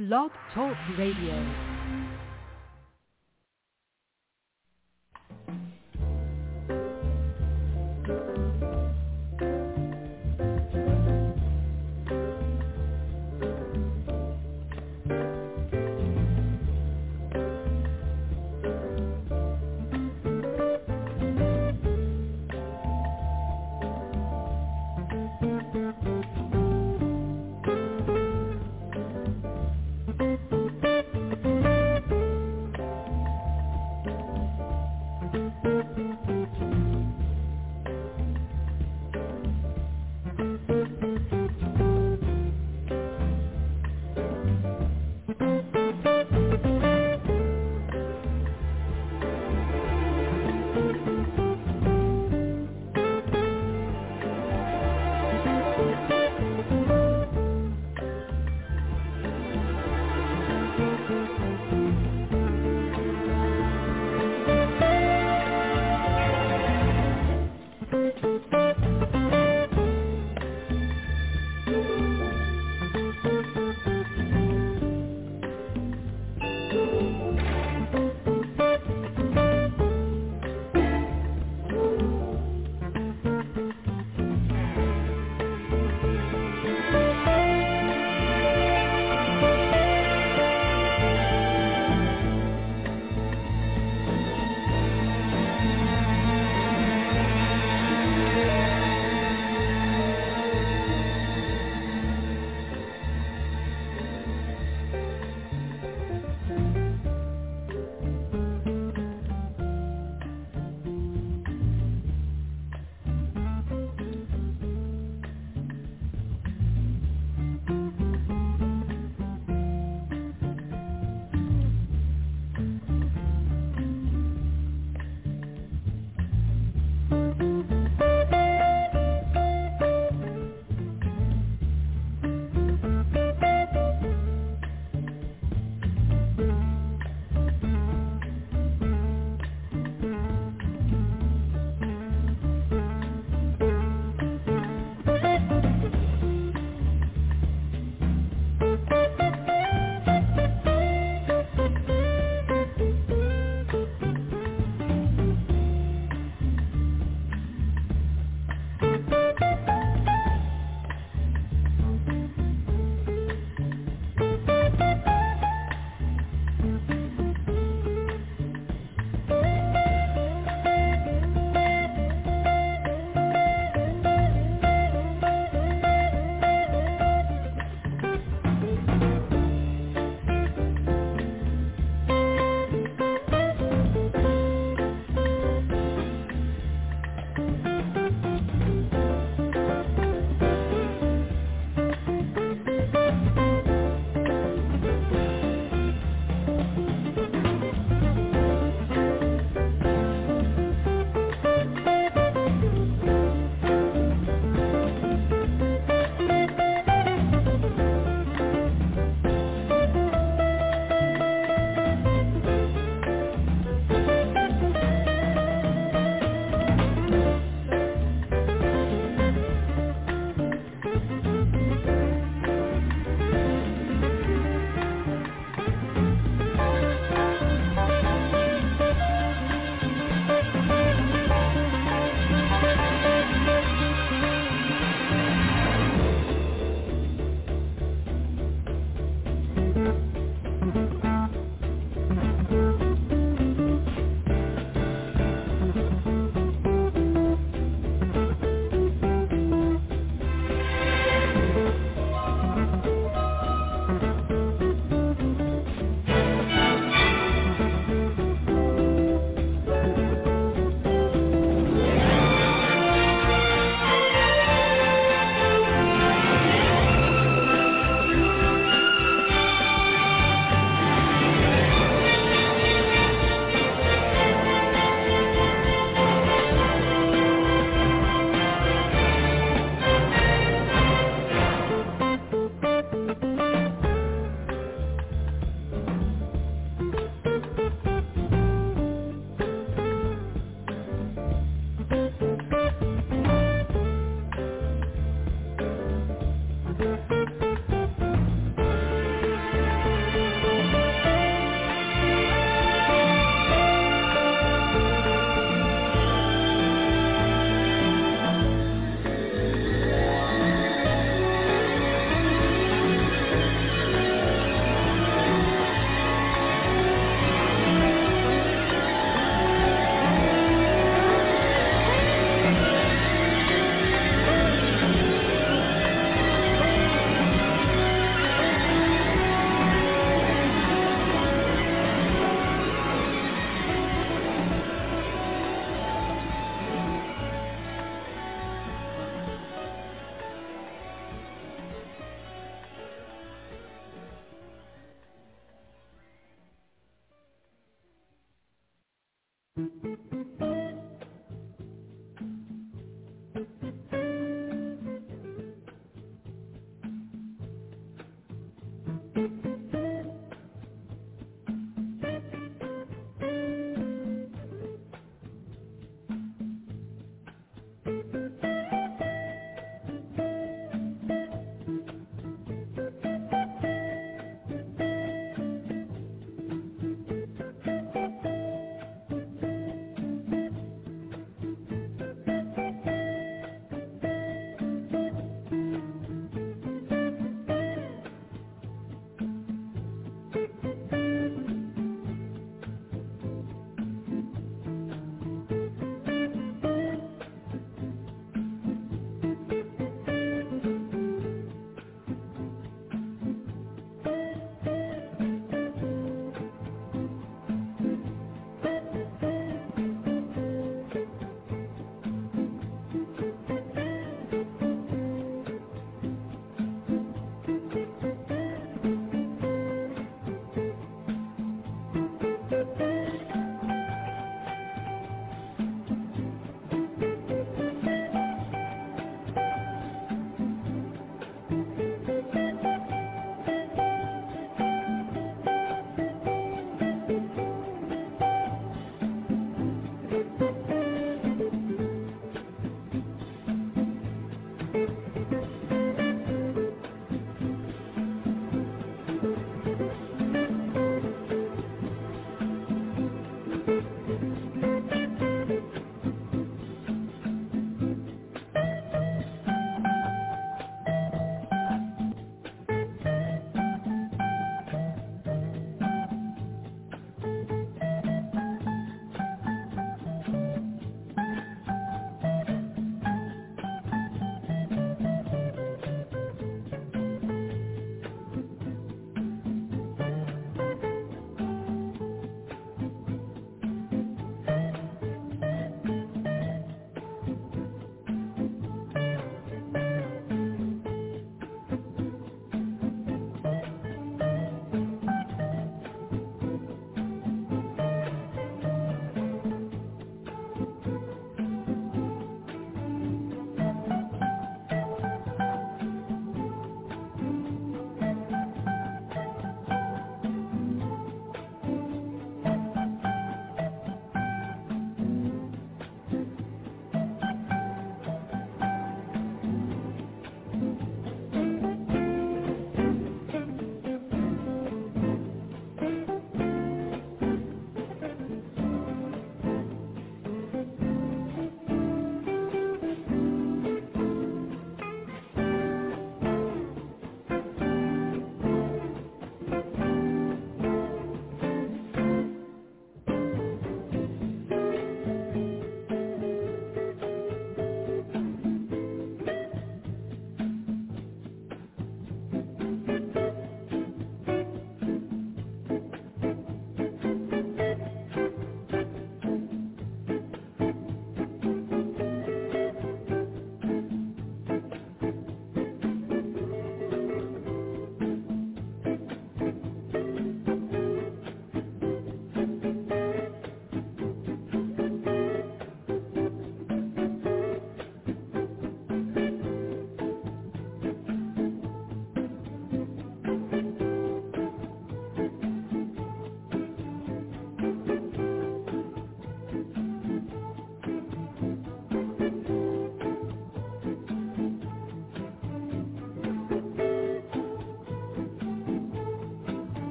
Blog Talk Radio.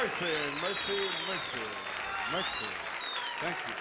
Mercy, mercy, mercy, mercy. Thank you.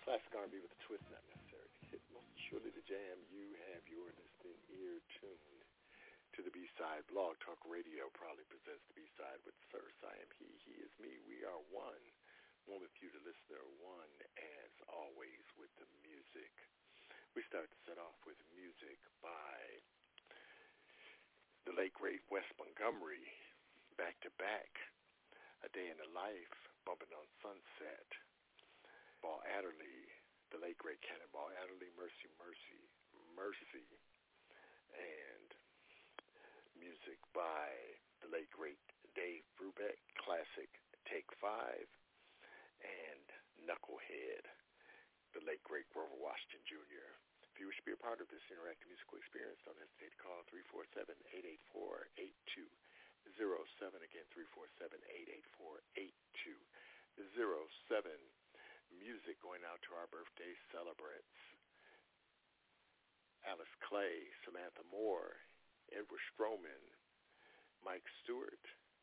Classic R&B with a twist, not necessary. Hit most surely the jam. You have your listening ear tuned to the B-Side. Blog Talk Radio proudly presents the B-Side with Sirs. I am he is me. We are one with you, the listener, one as always with the music. We start to set off with music by the late great Wes Montgomery, back to back, A Day in the Life, Bumping on Sunset. Ball Adderley, the late great Cannonball Adderley, Mercy, Mercy, Mercy, and music by the late great Dave Brubeck, classic Take 5, and Knucklehead, the late great Grover Washington Jr. If you wish to be a part of this interactive musical experience, don't hesitate to call 347-884-8207. Again, 347-884-8207. Music going out to our birthday celebrants: Alice Clay, Samantha Moore, Edward Stroman, Mike Stewart,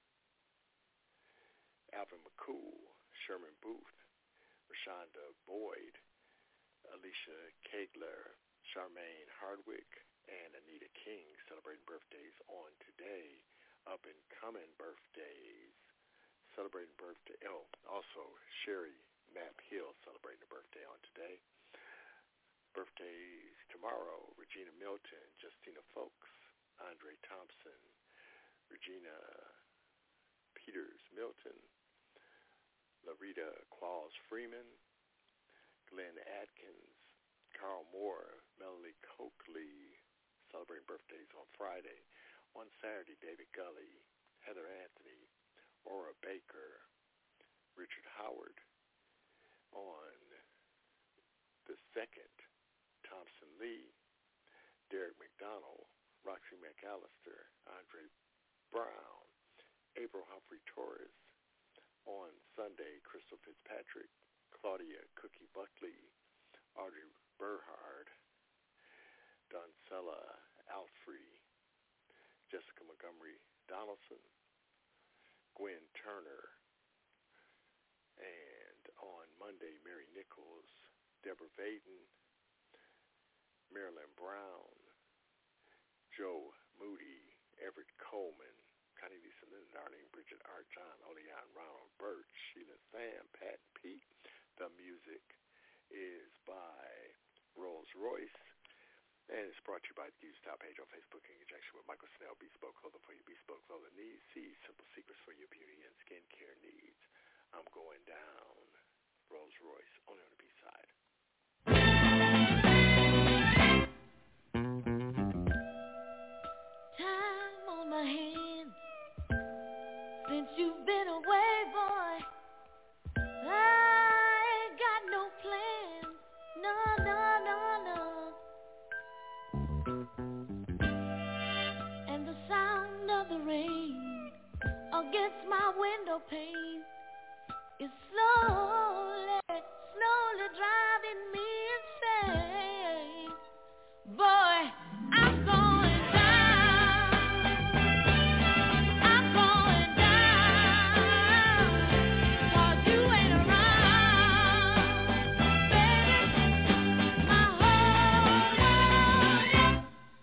Alvin McCool, Sherman Booth, Rashonda Boyd, Alicia Kegler, Charmaine Hardwick, and Anita King celebrating birthdays on today. Up and coming birthdays. Celebrating birthday. Oh, also Sherry Map Hill celebrating a birthday on today. Birthdays tomorrow: Regina Milton, Justina Folks, Andre Thompson, Regina Peters Milton, Larita Qualls Freeman, Glenn Atkins, Carl Moore, Melanie Coakley celebrating birthdays on Friday. On Saturday, David Gully, Heather Anthony, Aura Baker, Richard Howard. On the 2nd, Thompson Lee, Derek McDonald, Roxy McAllister, Andre Brown, April Humphrey Torres. On Sunday, Crystal Fitzpatrick, Claudia Cookie Buckley, Audrey Berhard, Doncella Alfrey, Jessica Montgomery Donaldson, Gwen Turner, and on Monday, Mary Nichols, Deborah Vaden, Marilyn Brown, Joe Moody, Everett Coleman, Connie Lisa Linden, Darlene Bridget, Art John, Oleon, Ronald Birch, Sheila Sam, Pat Pete. The music is by Rolls Royce, and it's brought to you by the Use Top page on Facebook in conjunction with Michael Snell, Bespoke Clothing for your bespoke clothing needs. See simple secrets for your beauty and skincare needs. I'm going down. Rolls Royce, only on the B-Side. Time on my hands since you've been away, boy. I ain't got no plans, no, no, no, no. And the sound of the rain against my window pane is slowly driving me insane. Boy, I'm going down. I'm going down. 'Cause you ain't around, baby. My whole world is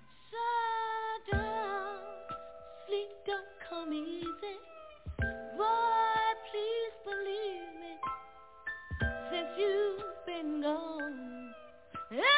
shut down. Sleep don't come easy. Boy, please believe me. Since you've been gone,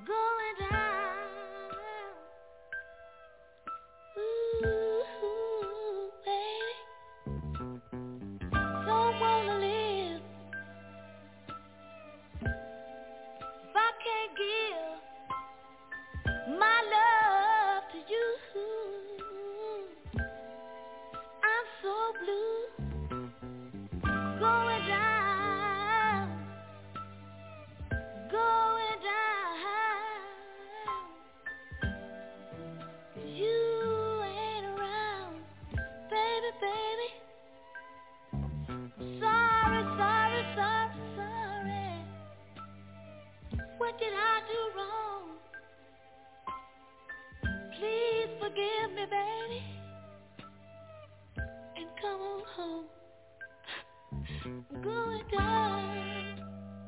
going down. Ooh, baby, don't wanna live if I can't give my love to you. I'm so blue, going down, going down. You ain't around, baby, baby. Sorry, sorry, sorry, sorry. What did I do wrong? Please forgive me, baby, and come on home. I'm going down,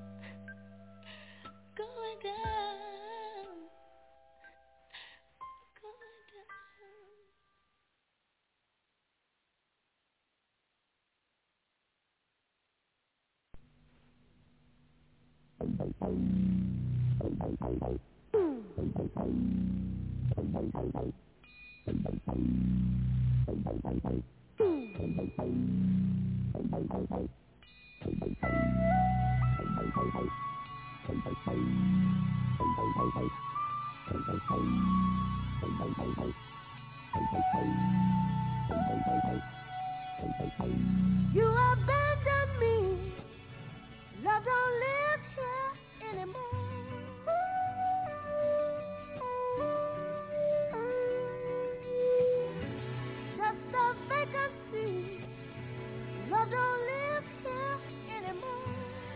going down, going down. You abandoned me. Love don't live here anymore. Just a vacancy. Love don't live here anymore.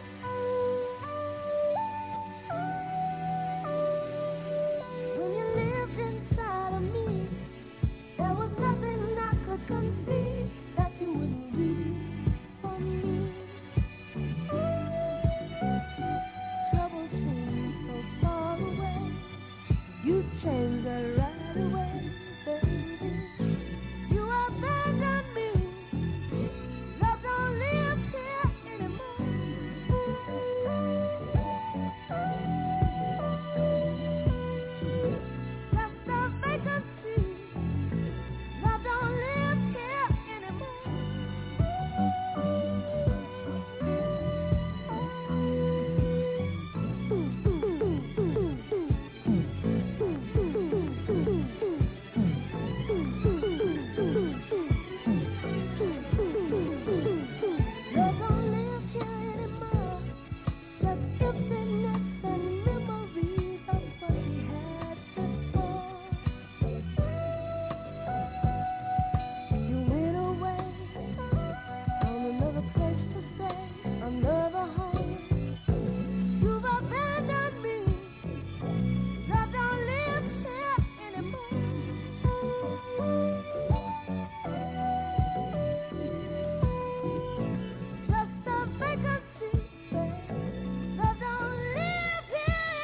When you lived inside of me, there was nothing I could conceive that you wouldn't do for me. Trouble seems so far away. You changed it right away, baby. You abandoned me. Love don't live here anymore. Just a vacancy. Love don't live here anymore. Love don't live here anymore. Just emptiness and memories of what we had before. You went away, found another place to stay, another home. You've abandoned me. Love don't live here anymore. Just a vacancy, babe. Love don't live here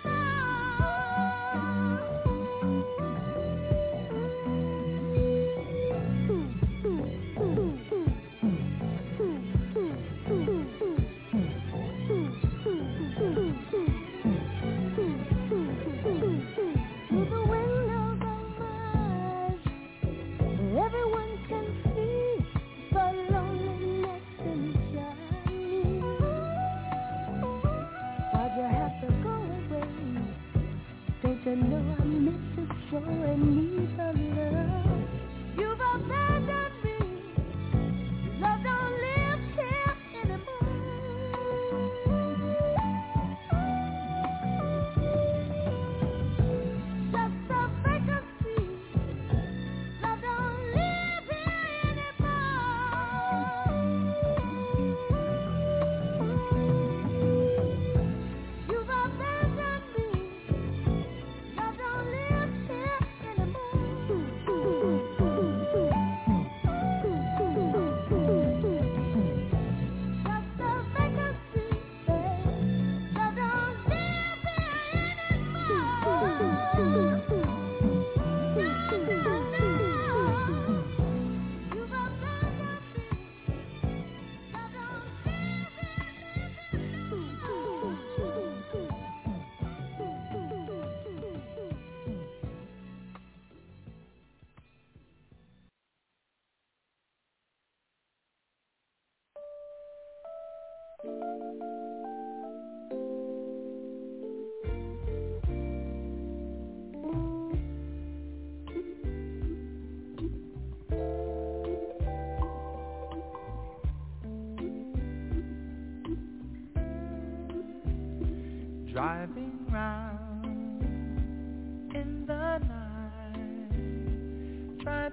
Through the windows of my eyes, everyone can see the loneliness inside me. Why'd you have to go away? Don't you know I miss you so and need the love? You've abandoned me. Love don't live here anymore. Just a vacancy. Love don't live here anymore. You've abandoned me. Love don't live here anymore.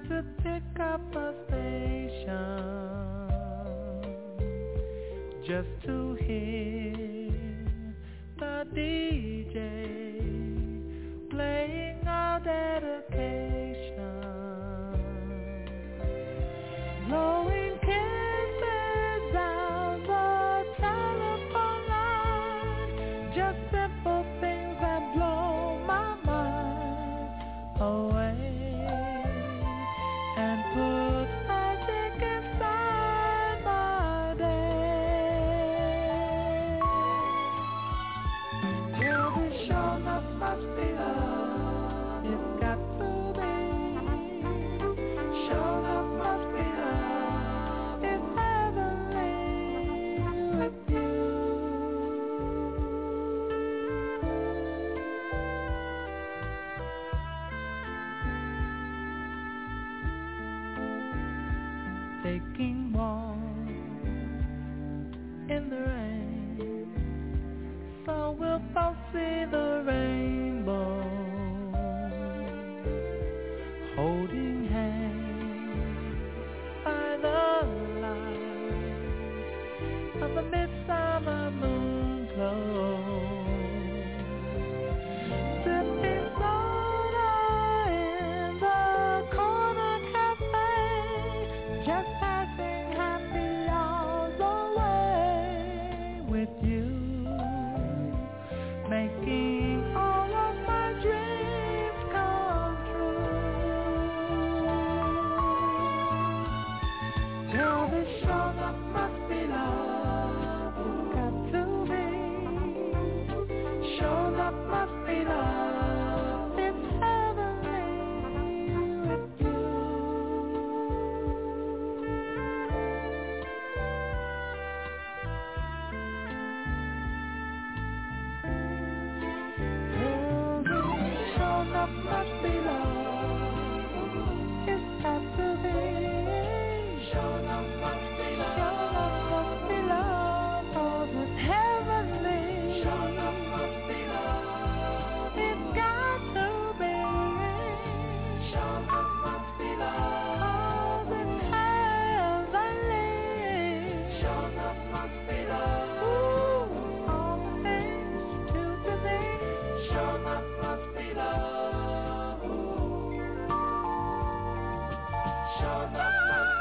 to pick up a station just to hear the DJ playing our dedication, blowing kisses down the telephone line, just simple things that blow my mind away and put magic inside my day. Till this show must be love, it's got to be. Show must be love, it's heavenly with you. Taking walks in the rain, so we'll both see the rainbow, holding hands by the light of the midsummer moon glow, sipping soda in the corner cafe, just passing happy hours away with you, making all of my dreams come true. Till this show must be love, it's got to be. Show must be love, it's heavenly with you. Show must be love, it's got to be. Show must be love, oh, it's heavenly. Show must be love, it's got to be. Show must be love, oh, it's heavenly. Show must be love, ooh, all things to be. Show must be love, ooh. Show must be love.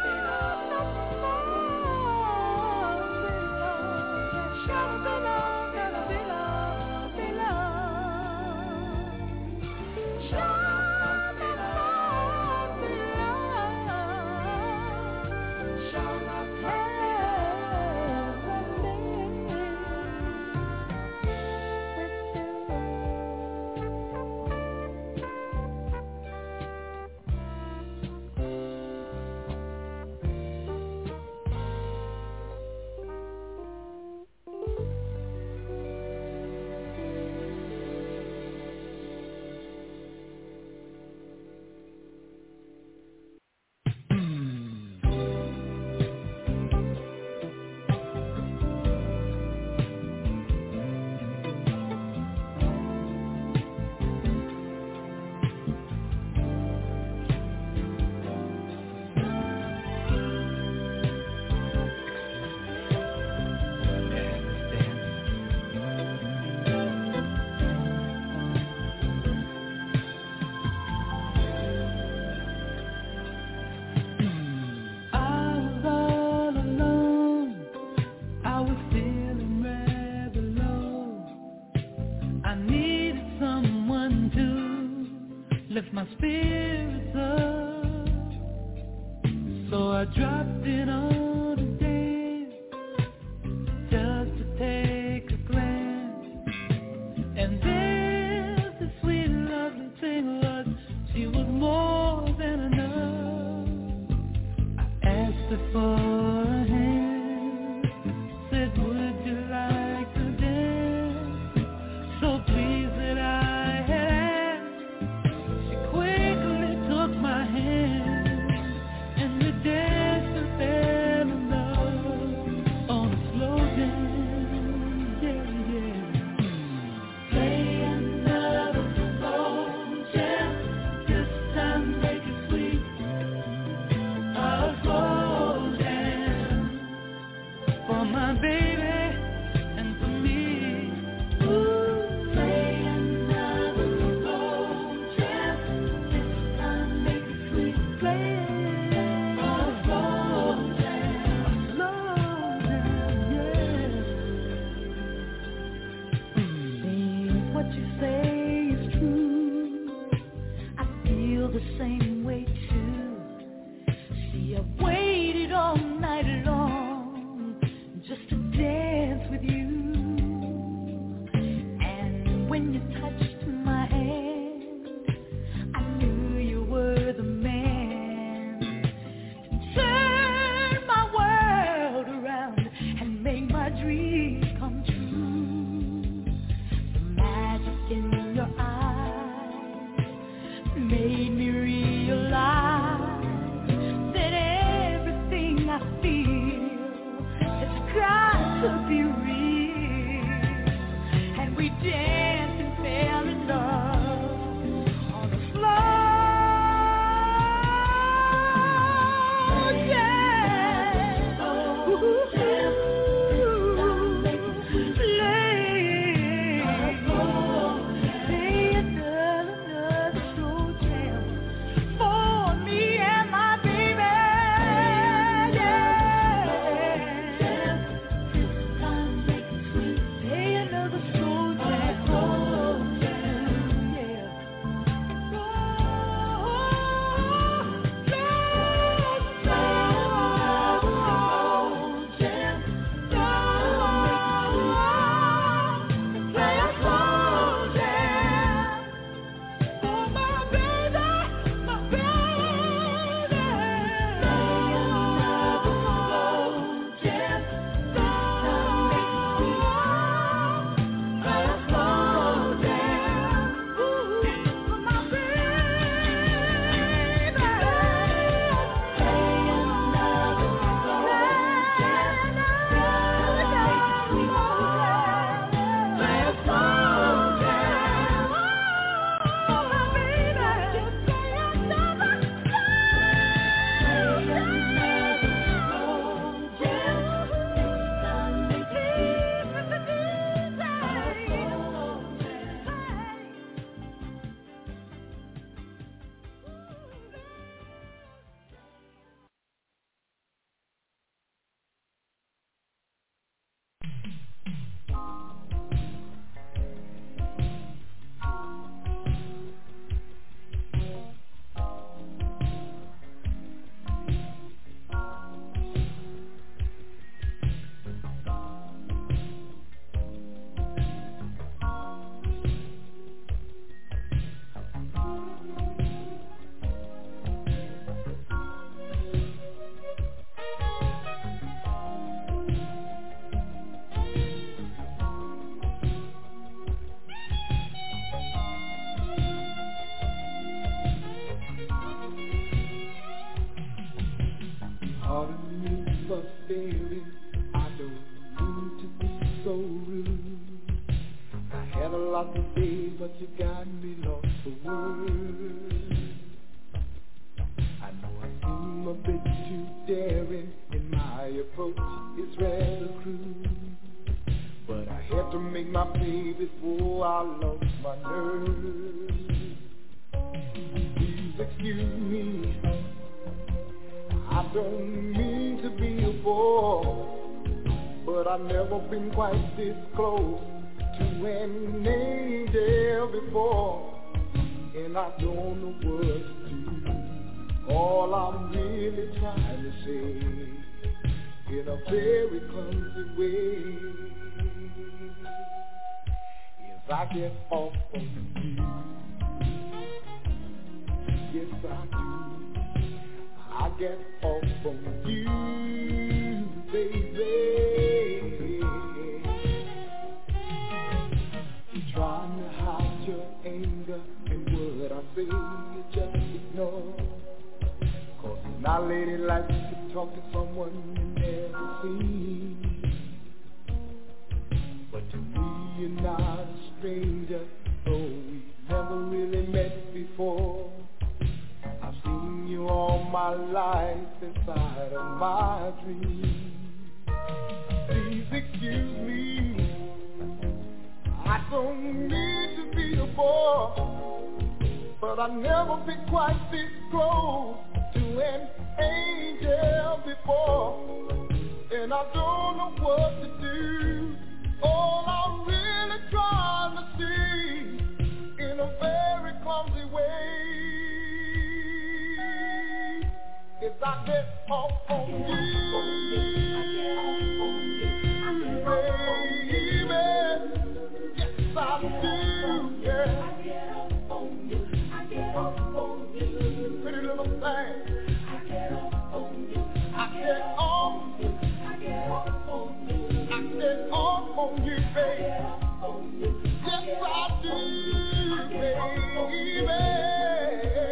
Lift my spirits up, so I dropped in on a dance just to take a glance, and then the sweet lovely thing was she was more than enough. I asked her for a hand, said would you like to dance, so pleased that I had asked. She quickly took my hand and we danced to Bella. made me realize that everything I feel has got to be real. And we danced and fell in love on the floor. Yes, I do, baby.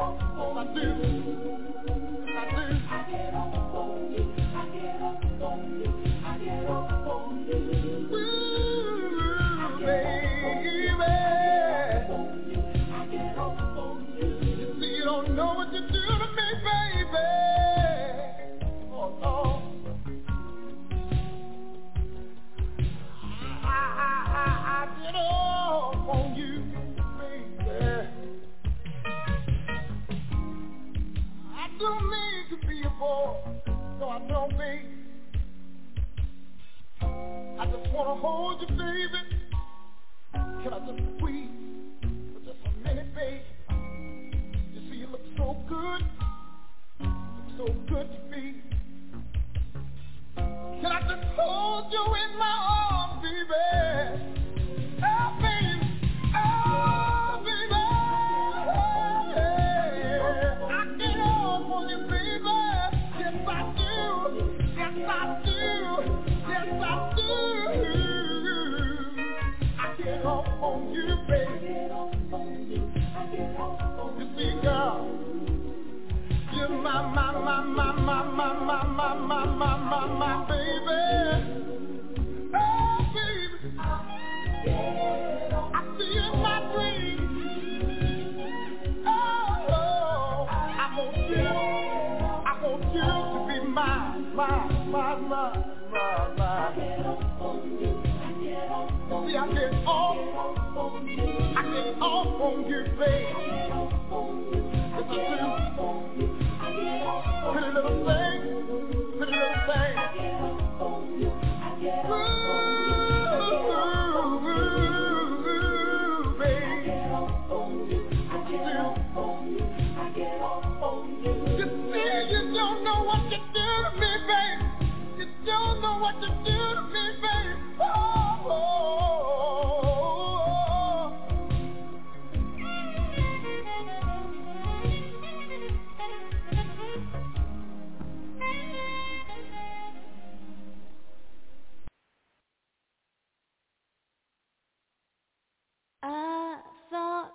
I thought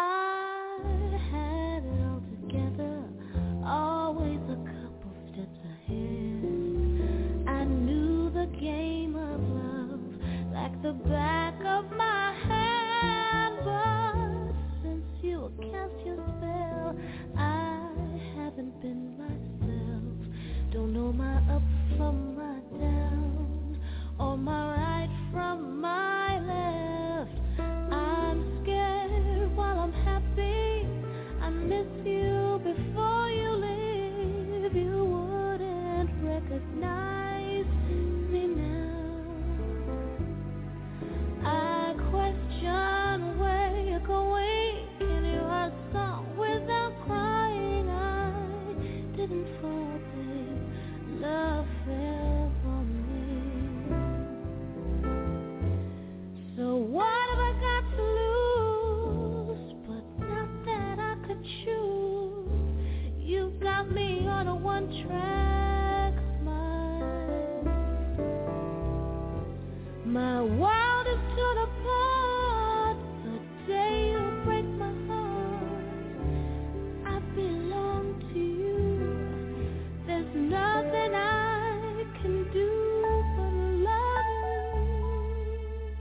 I had it all together, always a couple steps ahead. I knew the game of love like the back of my hand, but since you cast your spell, I haven't been myself. Don't know my up from my down, or my right from my left. I'm scared while I'm happy. I miss you before you leave. You wouldn't recognize me now. I question where you're going. Can you write a song without crying? I didn't fall, babe. Love fell on me. So what have I got to lose? But not that I could choose. You got me on a one-track mind. My world is torn apart the day you break my heart. I belong to you. There's nothing I can do but love you.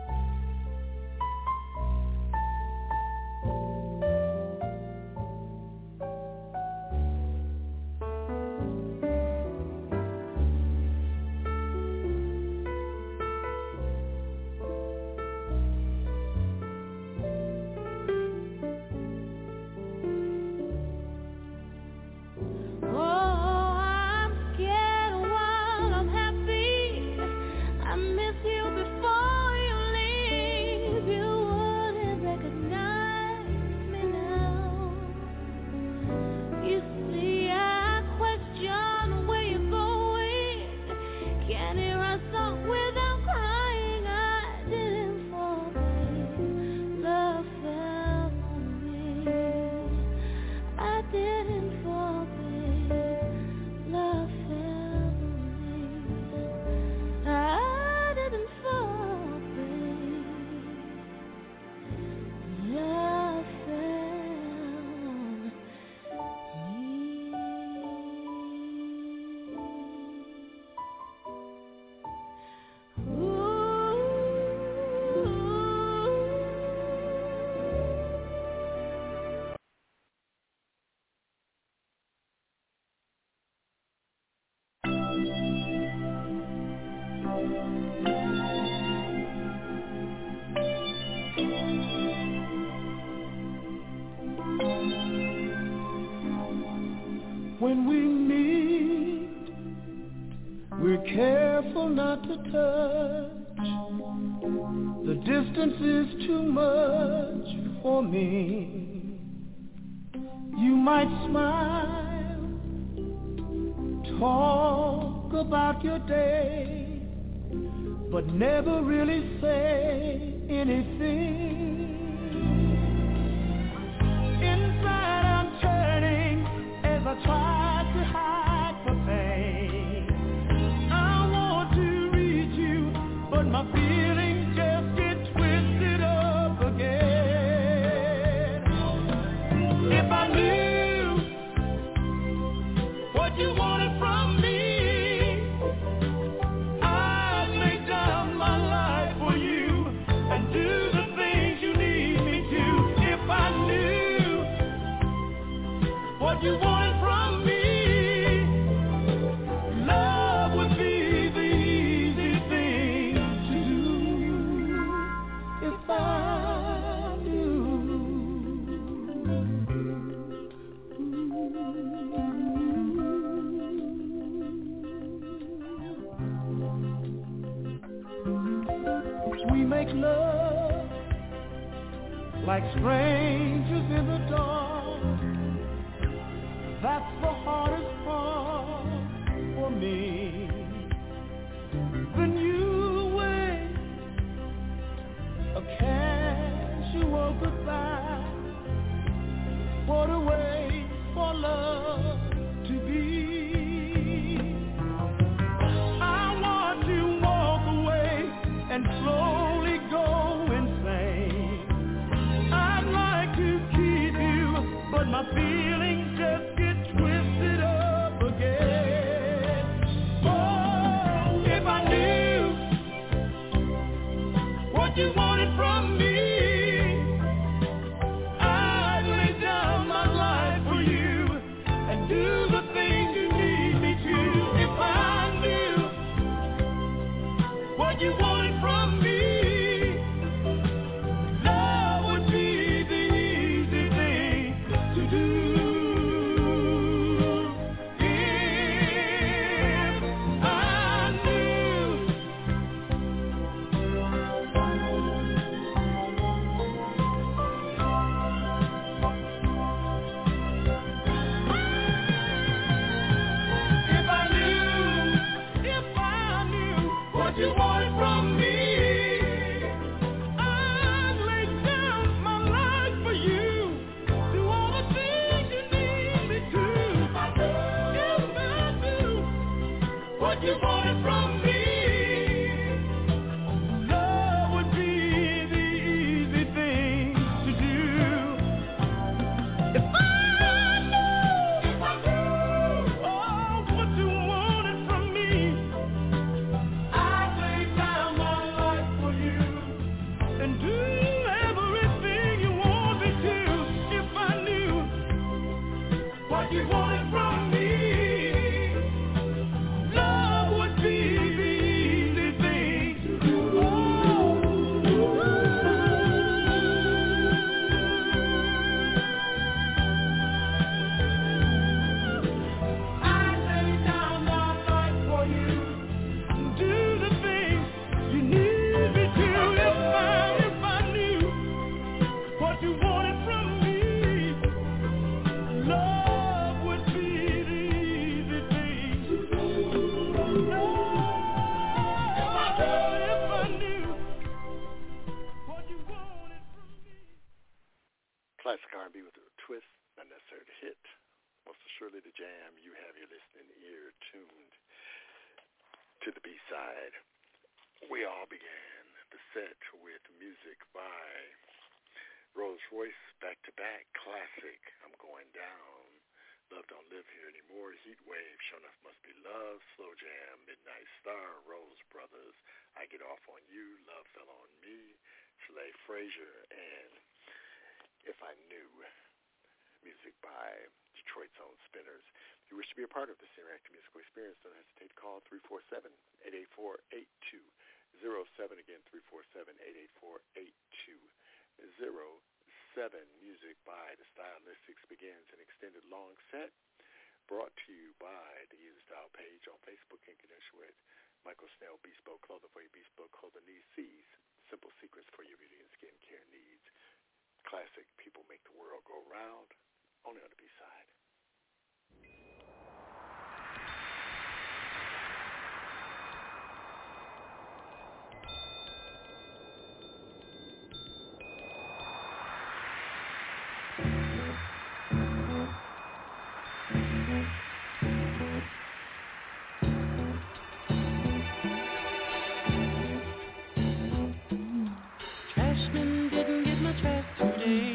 Oh, I'm scared while I'm happy. I miss you before you leave. You wouldn't recognize me now. You see, I question where you're going. Can't hear a song without crying. I didn't fall, babe. Love fell on me. I didn't fall, babe. Love fell on me. I didn't fall, babe. Love fell on me. When we meet, we're careful not to touch. The distance is too much for me. You might smile, talk about your day, but never really say anything. Inside I'm turning as I try to hide the pain. I want to reach you, but my feelings just get twisted up again. If I knew what you wanted from me, you want from me, love would be the easy thing to do if I knew. We make love like strangers in the dark. That's the hardest part for me. The new way, a casual goodbye. What a way for love to be. I want to walk away and slowly go insane. I'd like to keep you, but my feelings just twisted up again. Oh, if I knew what you wanted from me, I'd lay down my life for you and do the things you need me to. If I knew what you wanted from me, love would be the easy thing to do. You want from me, I'd lay down my life for you, do all the things you need me to. If I do what you wanted from me, love would be the easy thing to do. If I knew oh, what you wanted from me, and do everything you want me to. If I knew what you wanted from me, love would be the easy thing to do. I lay down my life for you, do the things you need me to. If I knew what you wanted from me, love would be the easy thing to do. If I knew what you wanted from me. Classic R&B with a twist, not necessarily to hit. Most assuredly the jam. You have your listening ear tuned to the B-side. We all began the set with music by Rose Royce, back-to-back classic, I'm Going Down, Love Don't Live Here Anymore, Heat Wave, Sure Enough Must Be Love, Slow Jam, Midnight Star, Rose Brothers, I Get Off on You, Love Fell on Me, Soleil Frazier, and If I Knew, music by Detroit's Own Spinners. If you wish to be a part of this interactive musical experience, don't hesitate to call 347-884-8207. Again, 347-884-8207. Music by The Stylistics begins an extended long set brought to you by the User Style page on Facebook in connection with Michael Snell, Bespoke Clothing for your Bespoke Clothing needs. C's, simple secrets for your beauty and skincare needs. Classic People Make the World Go Round, only on the B-side. Trashman didn't get my trash today.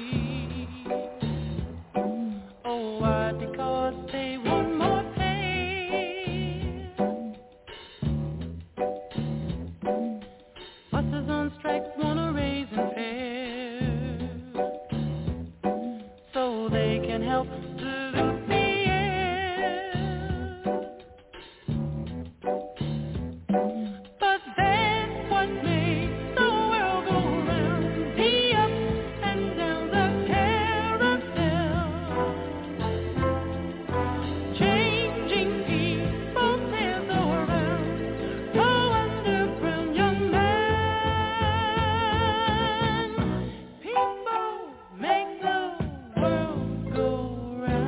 Oh, why? Because they want more pay. Buses on strike want a raise in fare, so they can help pollute the air. But that's what makes the world go round. The ups and downs of carousel, changing people's hands around. Go underground, young man. People make the world go round.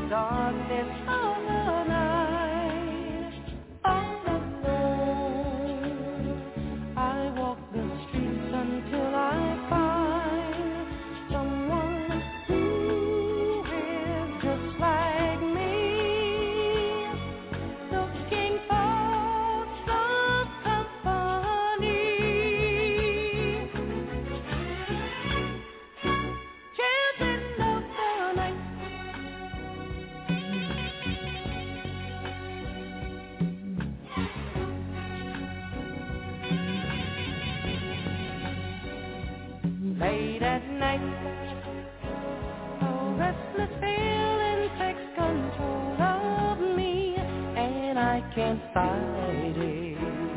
darkness of the night. All alone, I walk the streets until I find someone who is just like me, looking for some company. Children of the night, late at night, a restless feeling takes control of me, and I can't fight it.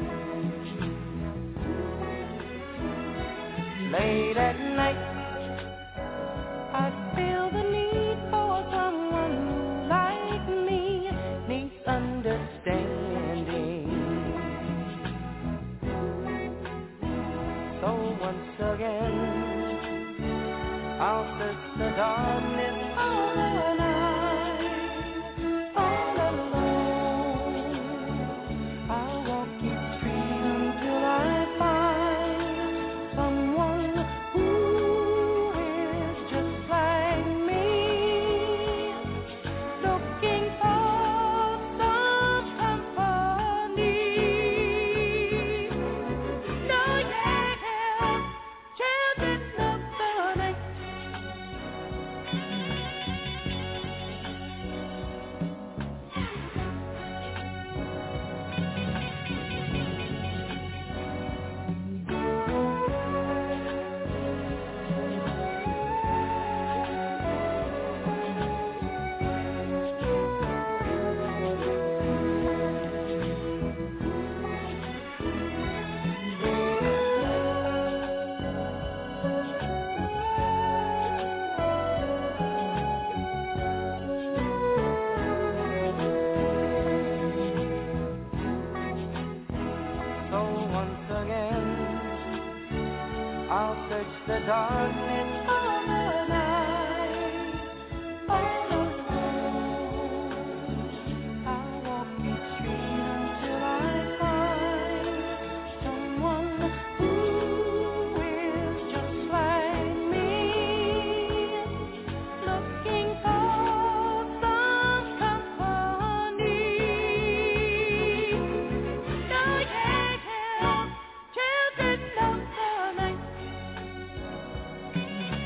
Late at night, I feel the need for someone who, like me, needs understanding. So once again, I'll search the darkness of the night. All alone, I'll walk each street until I find someone who is just like me, looking for some company. No, yeah, children of the night. So once again, I'll search the darkness of the night. All alone, I'll walk each street until I find someone who is just like me, looking for some company. No, yeah, children of the night.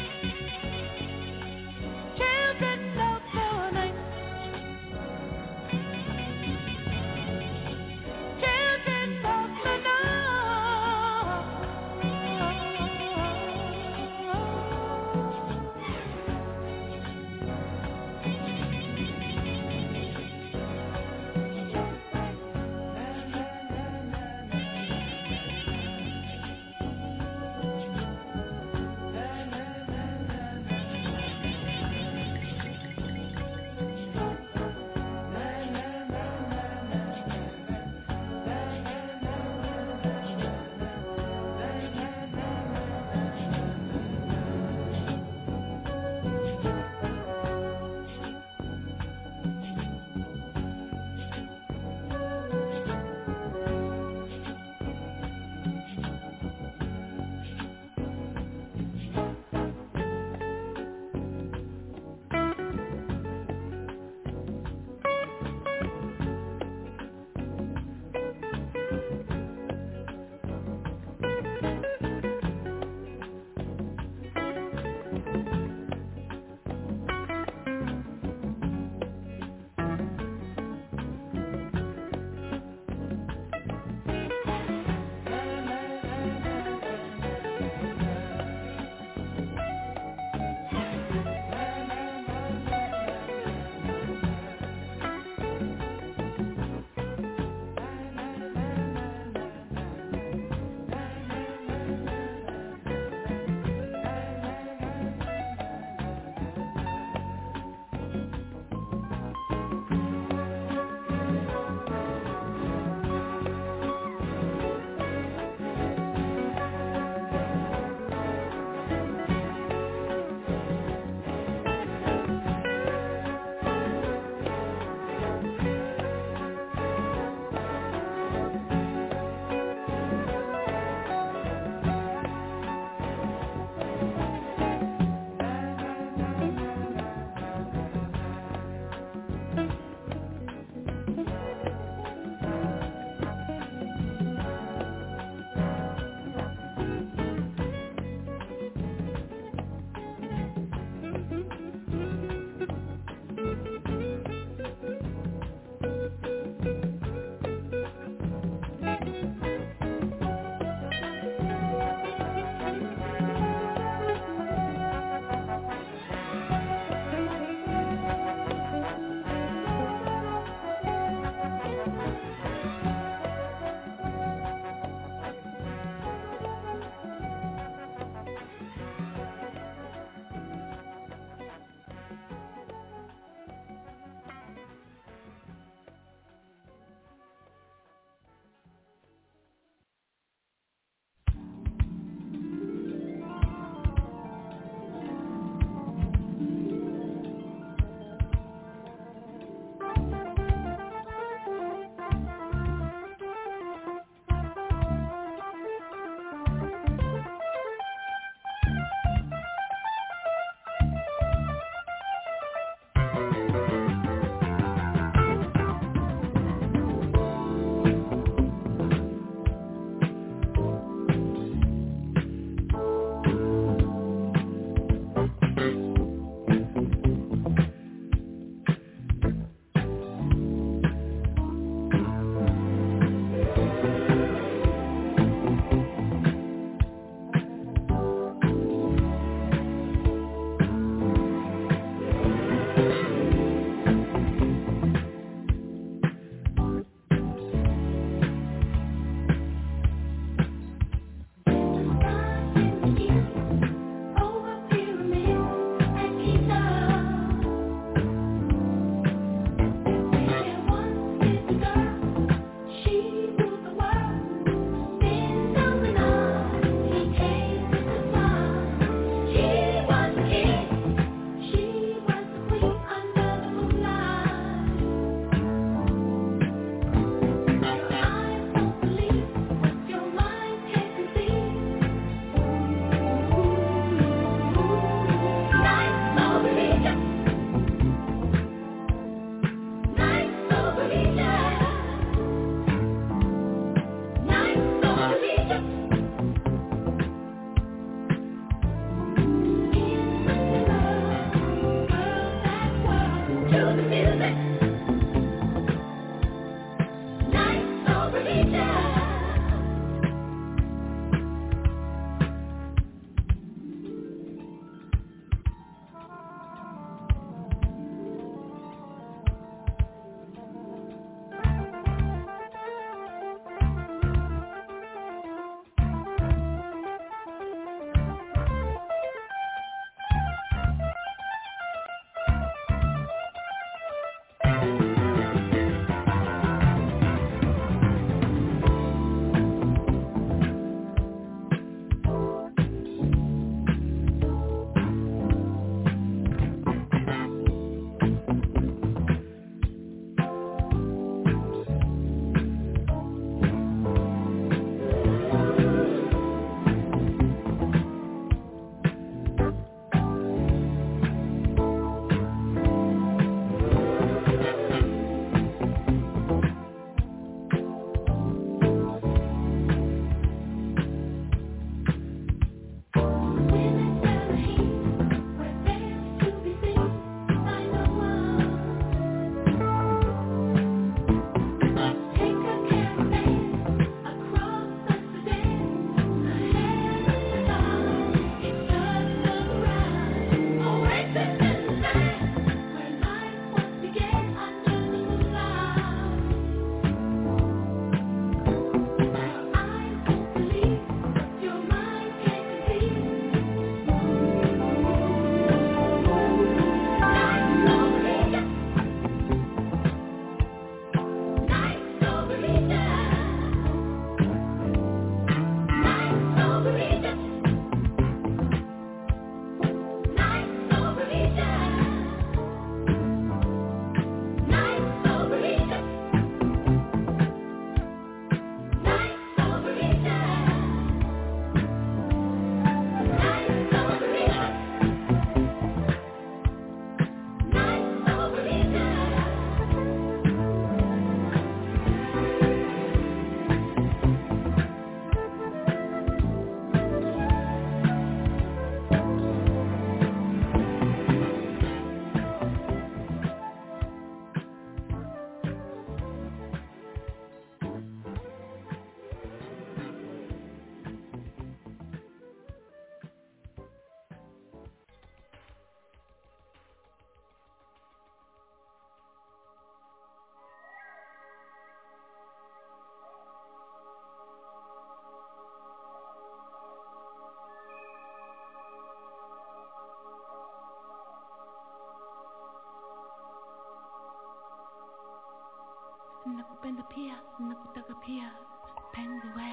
Nakupenda pia, nakutaka pia, penzi we.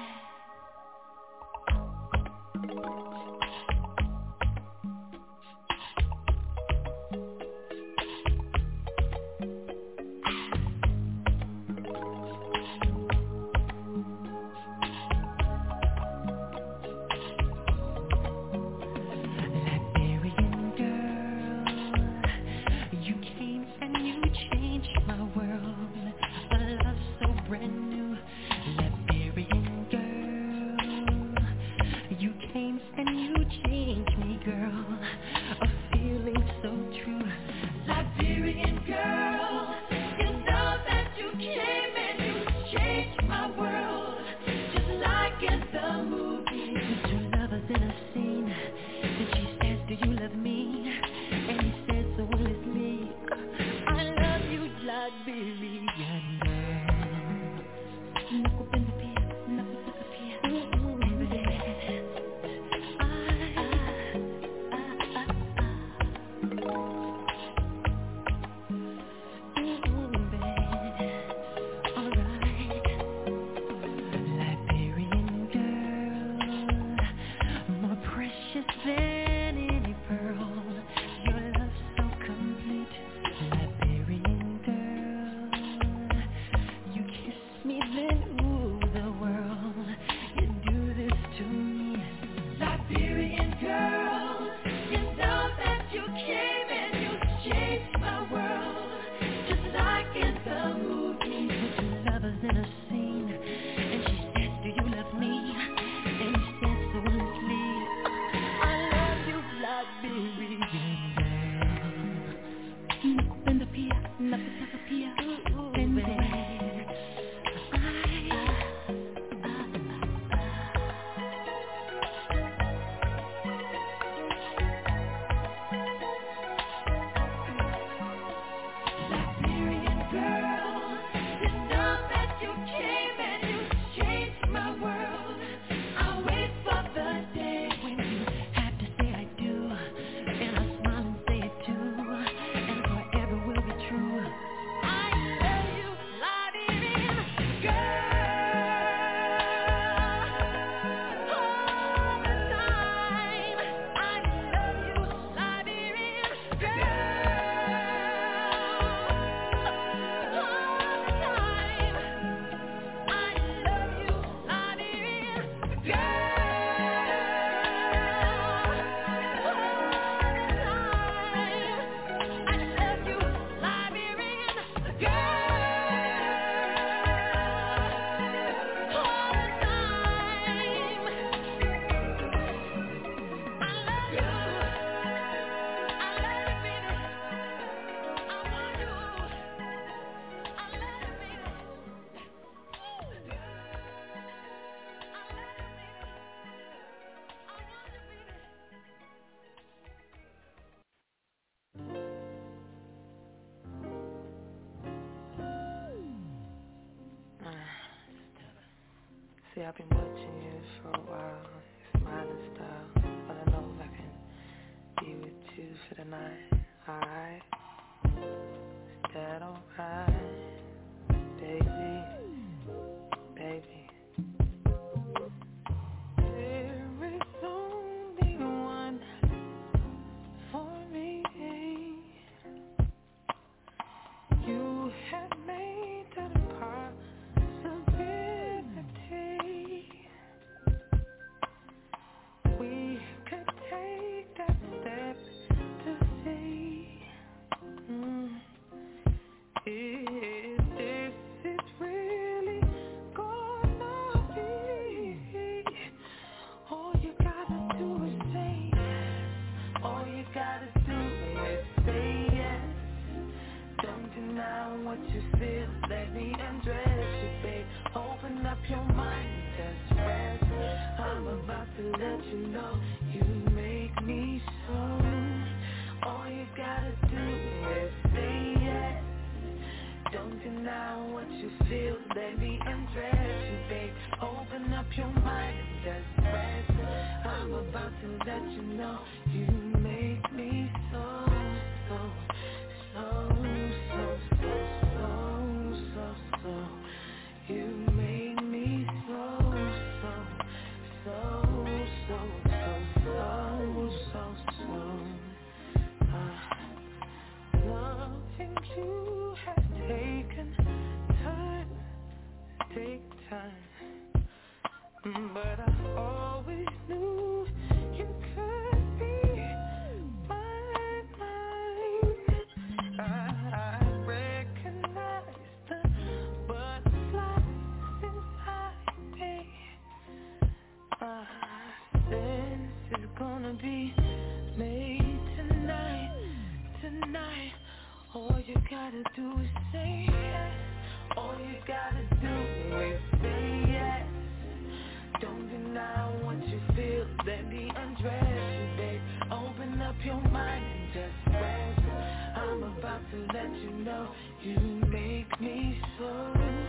See, I've been watching you for a while, smiling style, but I know I can be with you for the night. Alright, is that alright, baby, baby? There is only one for me. You have made that a possibility. We could take that step to see if this is really gonna be. All you gotta do is say yes. All you gotta do is say yes. Don't deny what you feel. Let me undress you, babe. Open up your mind and just rest. I'm about to let you know you make me so. All you gotta do is say yes. Don't deny what you feel. Let me undress you, babe. Open up your mind and just rest. I'm about to let you know you make me so, so, so, so, so, so, so, so. You made me so, so, so, so, so, so, so, so. Loving you has taken time, take time. But I always knew you could be mine. I recognize the butterflies inside me. This is gonna be made tonight, tonight. All you gotta do is say yes. All you gotta do is say yes. Don't deny what you feel. Let me undress you, babe. Open up your mind and just rest. I'm about to let you know you make me so.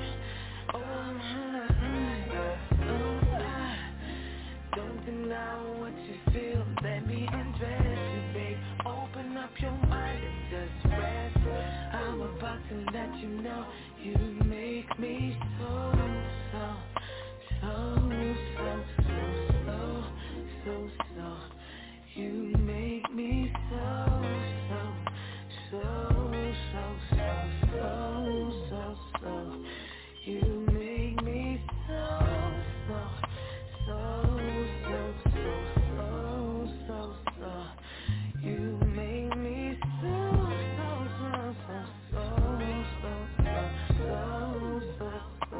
Don't deny what you feel. Let me undress you, babe. Open up your mind and just rest. I'm about to let you know you make me so, so, so, so, so, so, so, so. You make me so, so, so, so, so, so, so, so. You make me so, so, so, so, so, so, so. You make me so, so, so, so, so, so, so, so, so.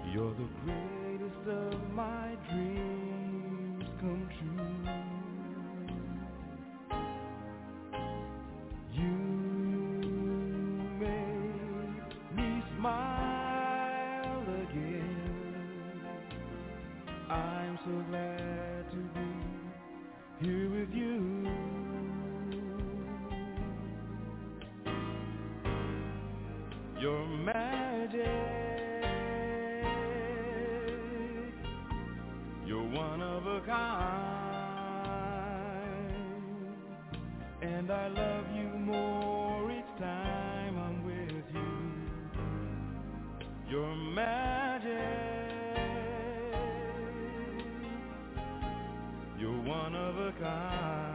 You're the greatest of my dreams come true. You make me smile again. I'm so glad to be here with you. Your magic, you're one of a kind, and I love you more each time I'm with you. Your magic, you're one of a kind.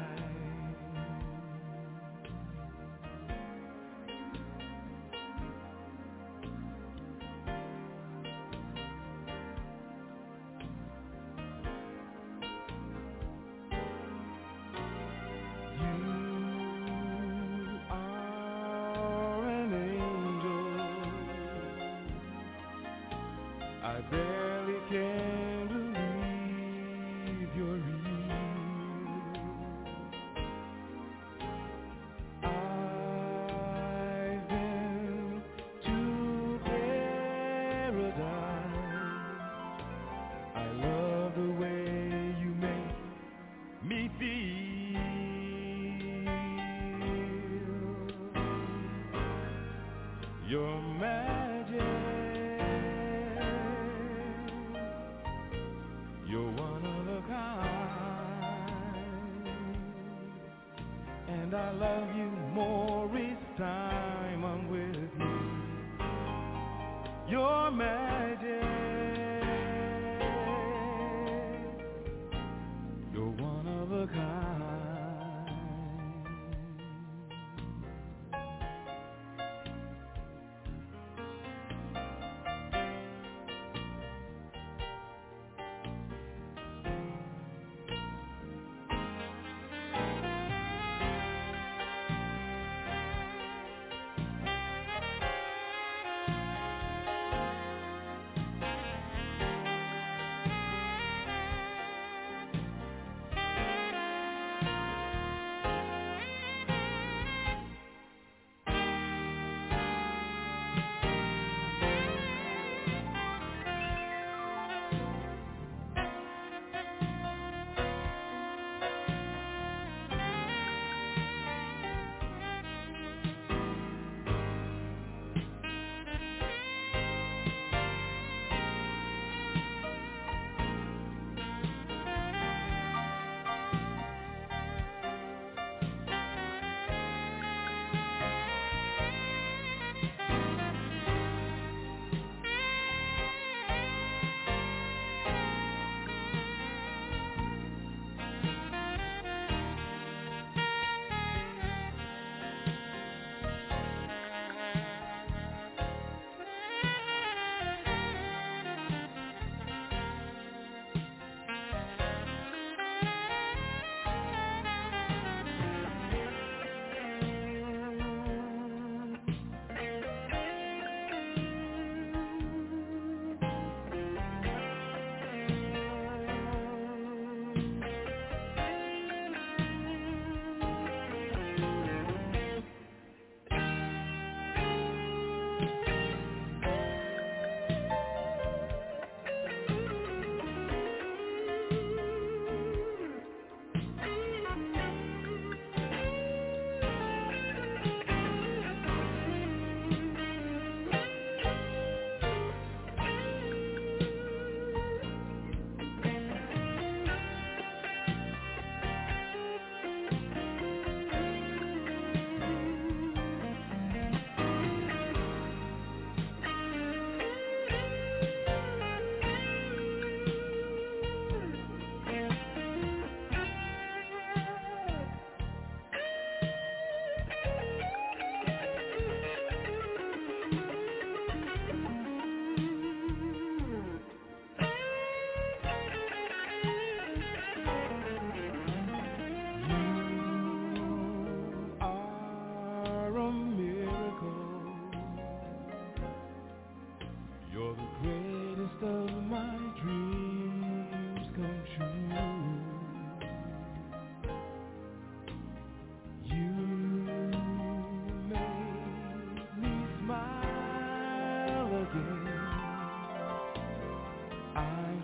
I barely can believe you're real. I've been to paradise. I love the way you make me feel. Your magic, you're one of a kind, and I love you more each time I'm with you. Your magic, you're one of a kind.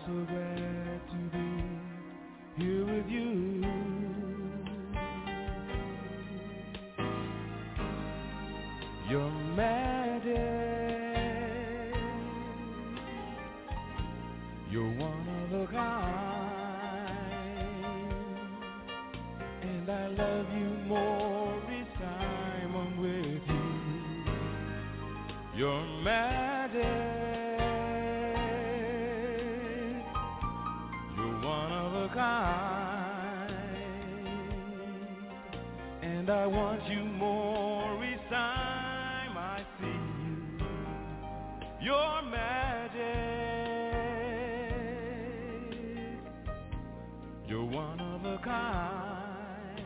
so glad to be here with you. Your magic, you're one of a kind, and I love you more each time I'm with you. Your magic, you're one of a kind, and I want you more each time I see you. Your magic, you're one of a kind,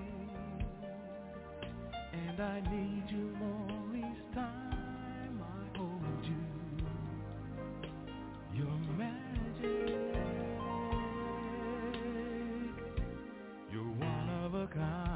and I need you more each time I hold you. Your magic, you're one of a kind.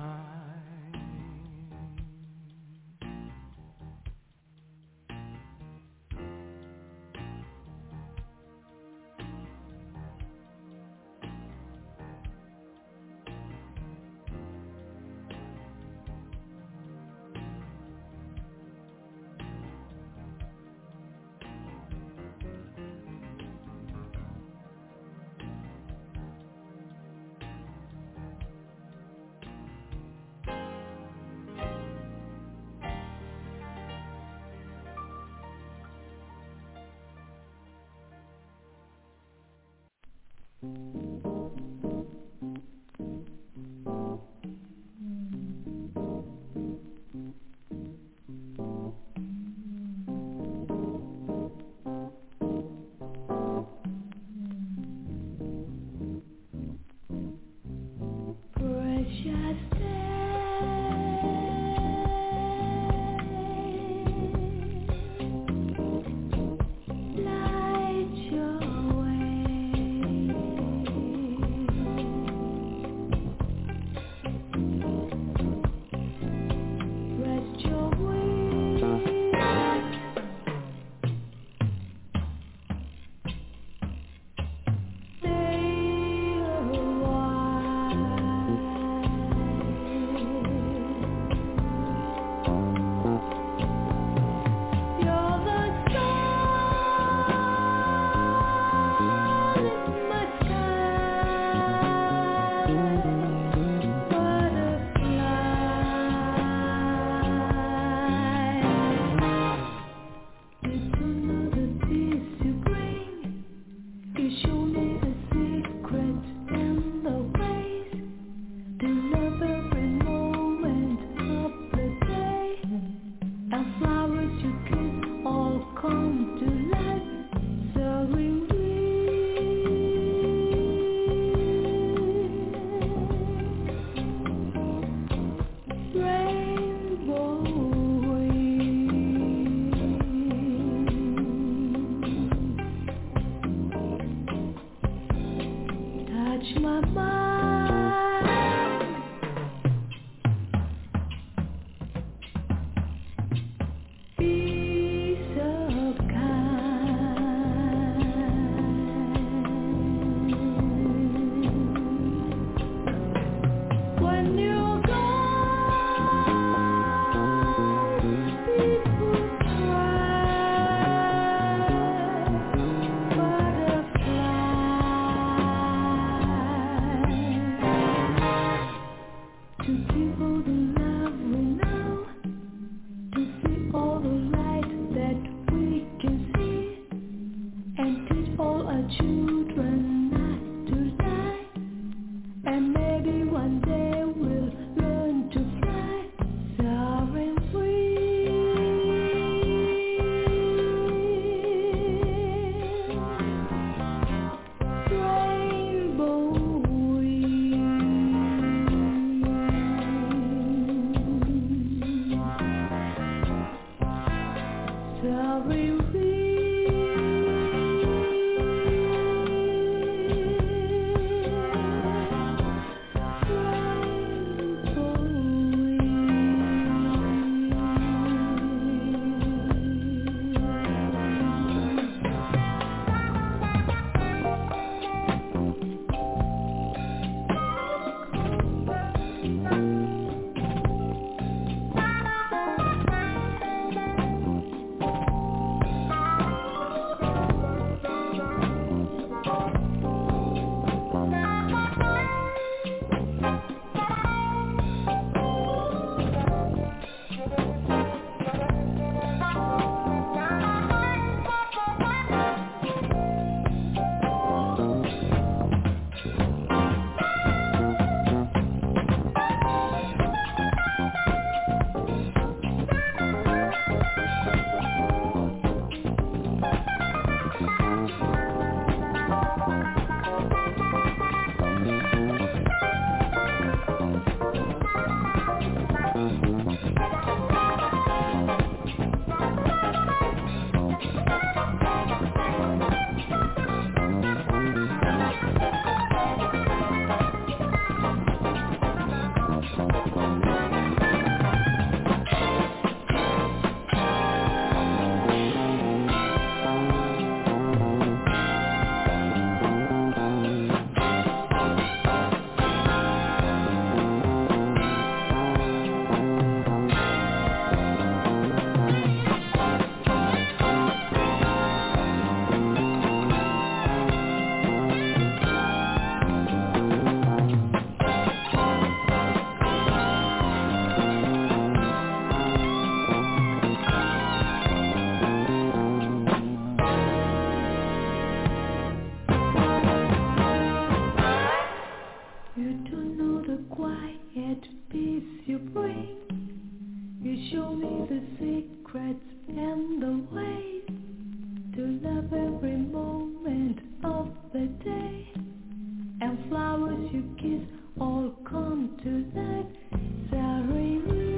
of every moment of the day, and flowers you kiss all come to that ceremony.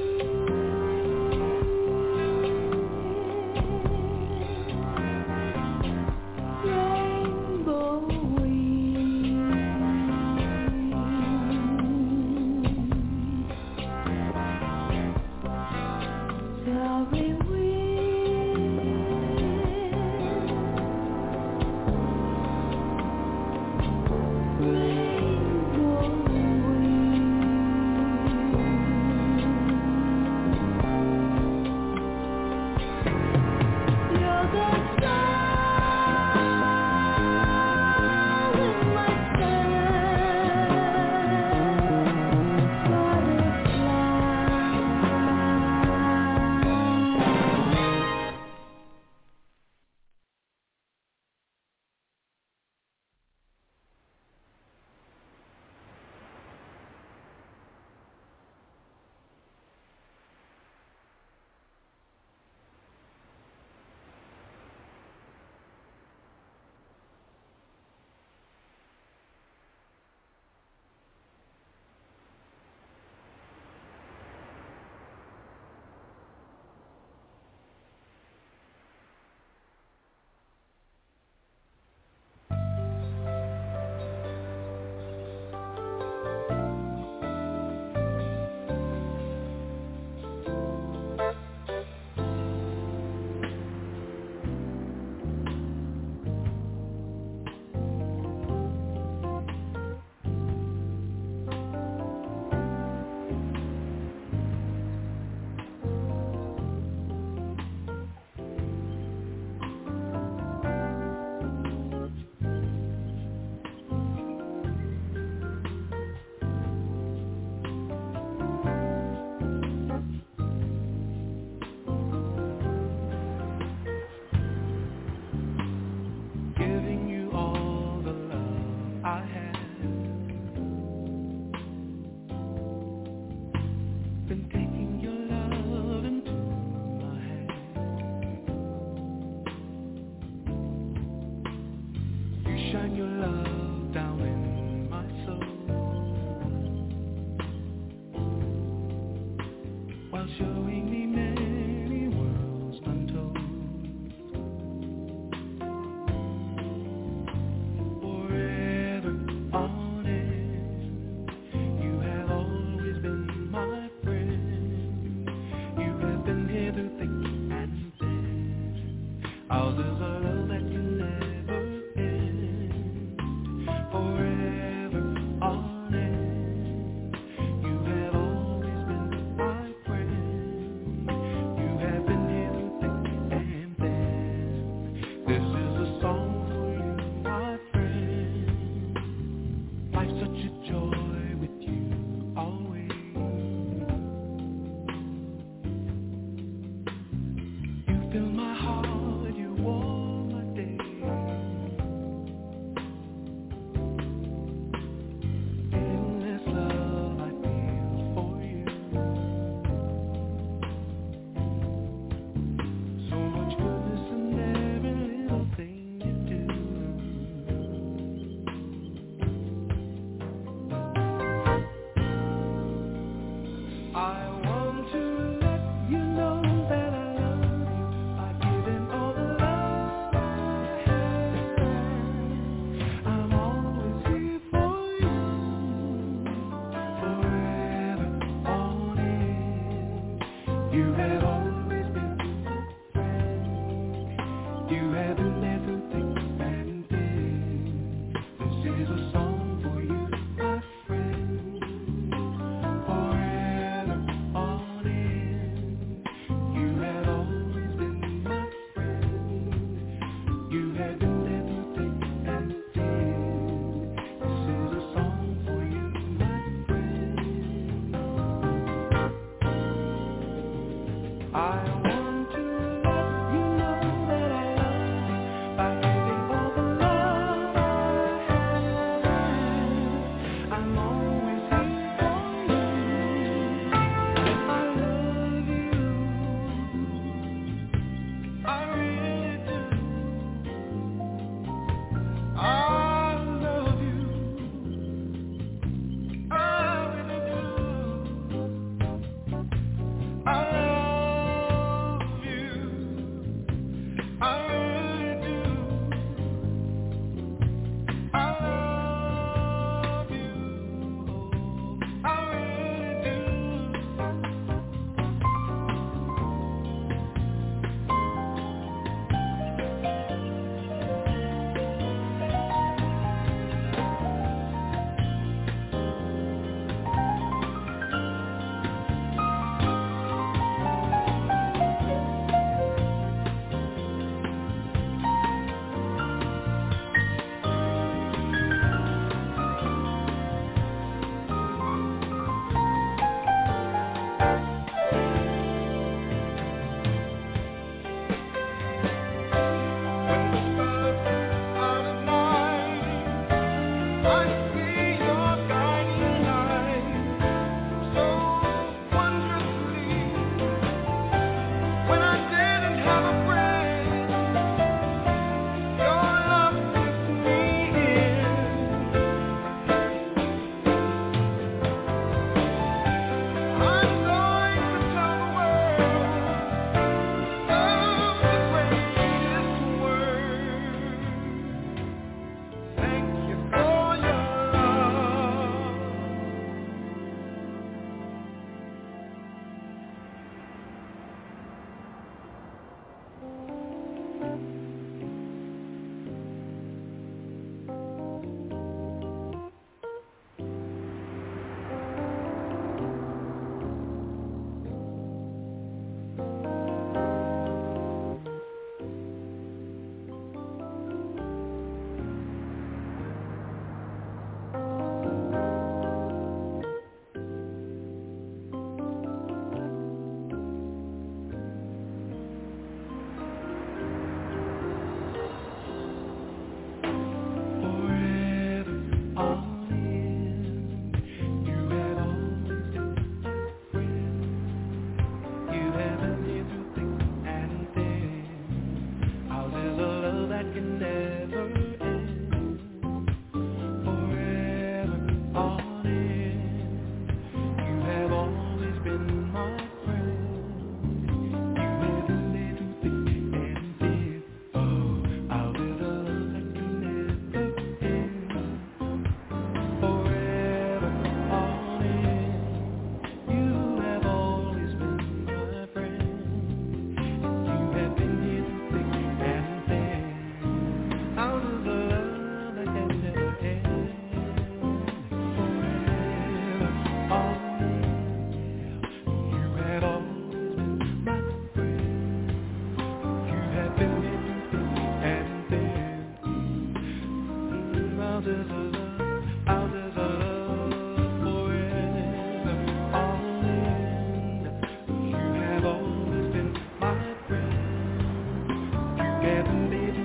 Rainbow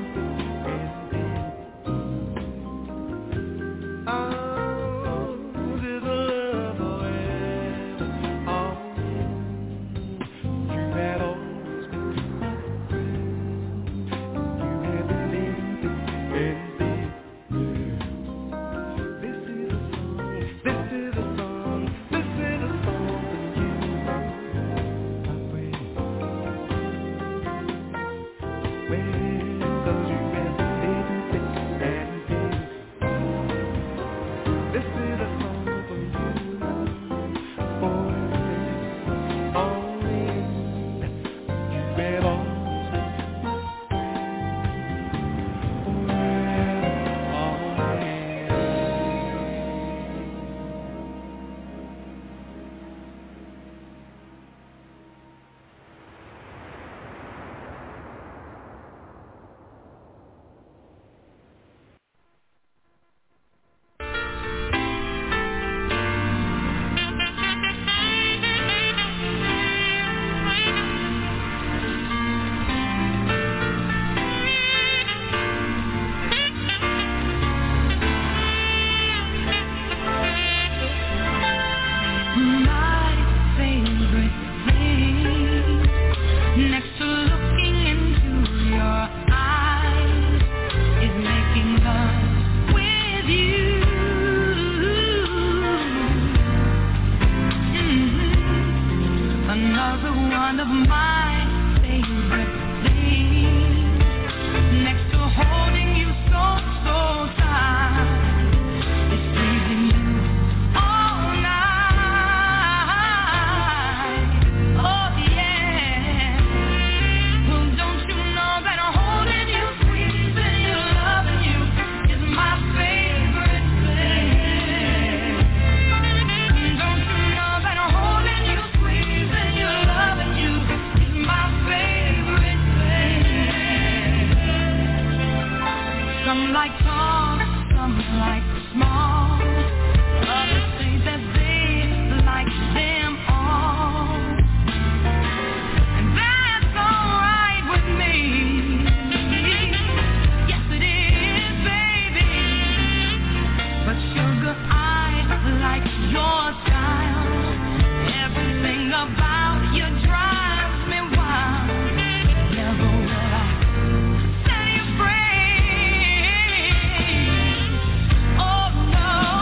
Oh no.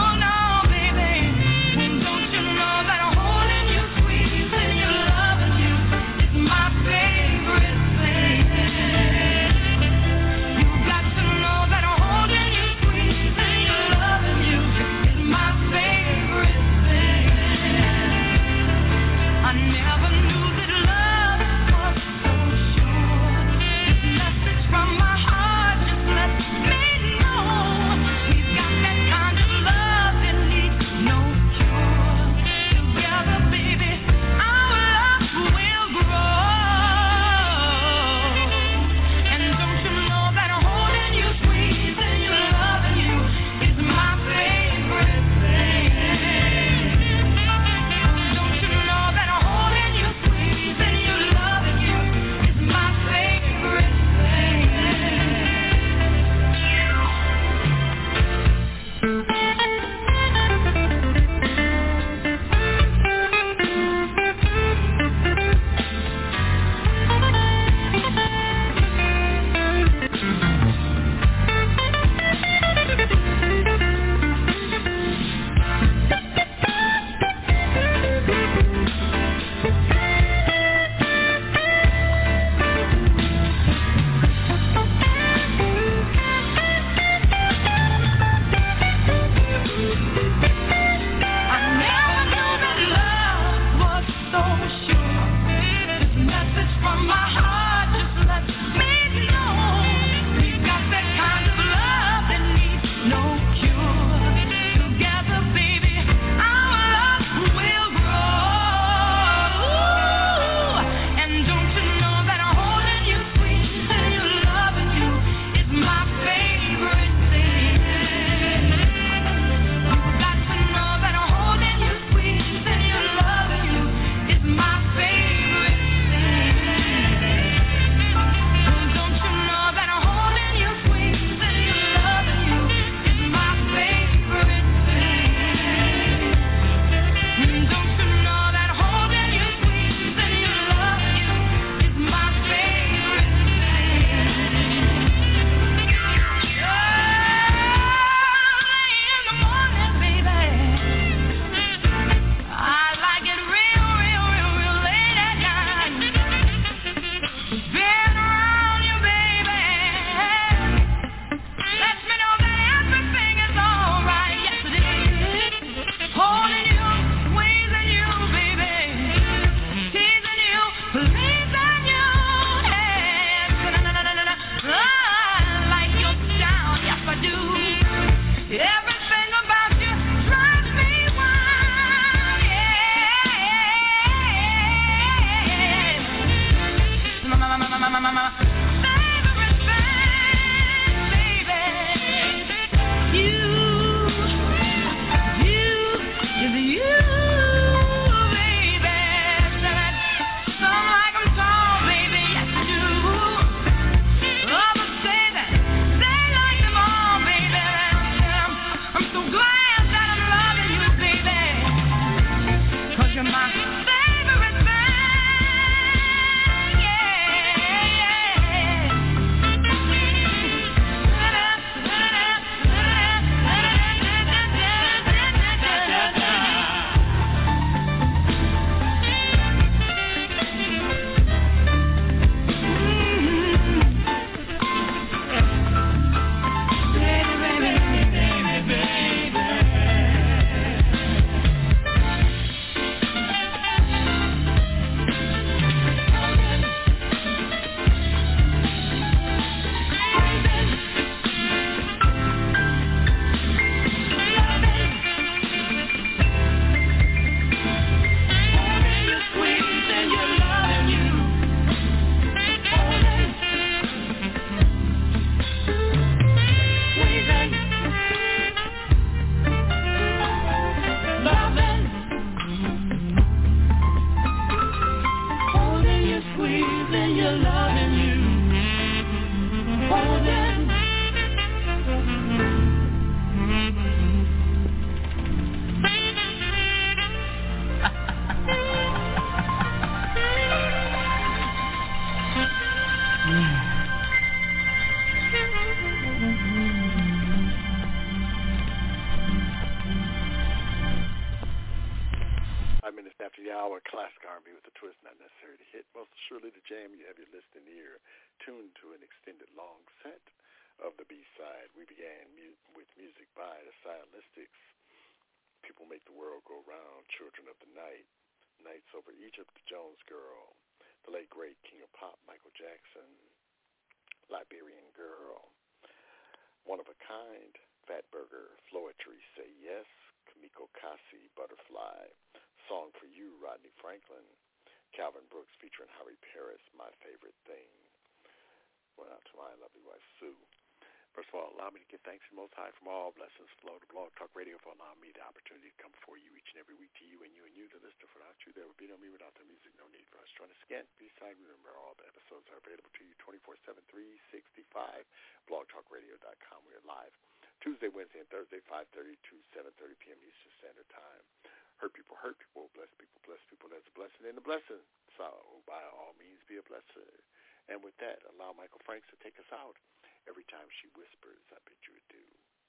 hour, classic R&B with a twist, not necessary to hit. Most surely the jam. You have your listening ear tuned to an extended long set of the B-side. We began with music by the Stylistics. People Make the World Go Round, Children of the Night, Nights Over Egypt, The Jones Girl, the late great King of Pop, Michael Jackson, Liberian Girl, One of a Kind, Fatburger, Floetry, Say Yes, Kamiko Kasi, Butterfly, Song for You, Rodney Franklin, Calvin Brooks featuring Harry Paris, My Favorite Thing. Went out to my lovely wife, Sue. First of all, allow me to give thanks to the Most High from all blessings flow to Blog Talk Radio for allowing me the opportunity to come before you each and every week to you and you, the listener. For without you, there would be no me. Without the music, no need for us. Join us again. B-side, remember all the episodes are available to you 24/7, 365, blogtalkradio.com. We are live Tuesday, Wednesday, and Thursday, 5:30 to 7:30 p.m. Eastern Standard Time. Hurt people, bless people. There's a blessing in the blessing. So, by all means, be a blessing. And with that, allow Michael Franks to take us out. Every time she whispers, I bid you adieu.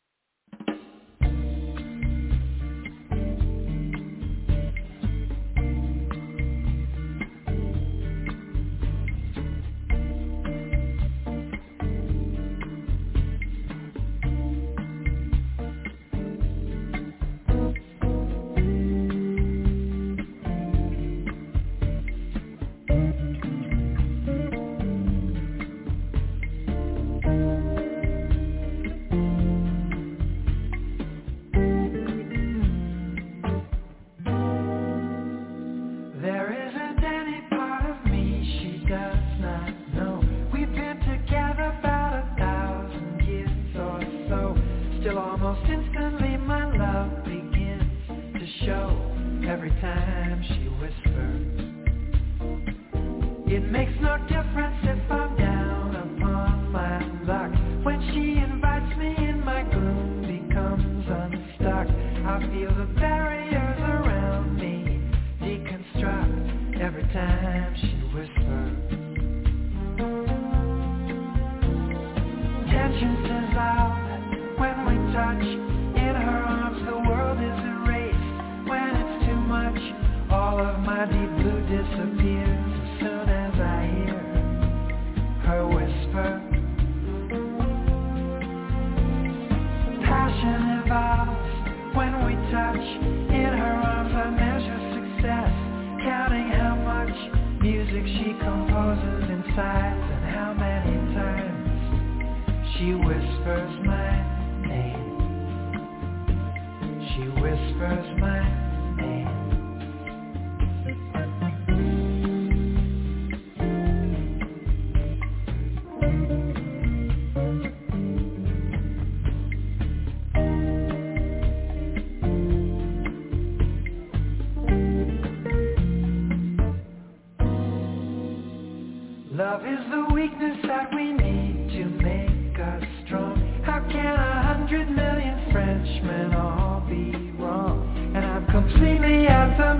Love is the weakness that we need to make us strong. How can 100 million Frenchmen all be wrong? And I'm completely at the